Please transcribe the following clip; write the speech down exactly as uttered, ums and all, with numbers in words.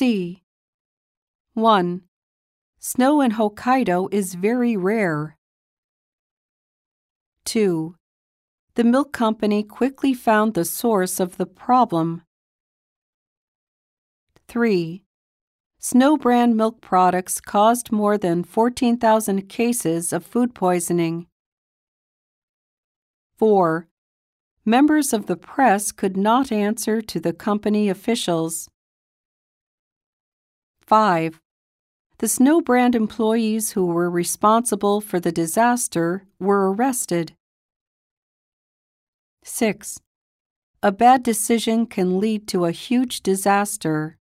C. one. Snow in Hokkaido is very rare. two. The milk company quickly found the source of the problem. three. Snow brand milk products caused more than fourteen thousand cases of food poisoning. four. Members of the press could not answer to the company officials. five. The Snow brand employees who were responsible for the disaster were arrested. six. A bad decision can lead to a huge disaster.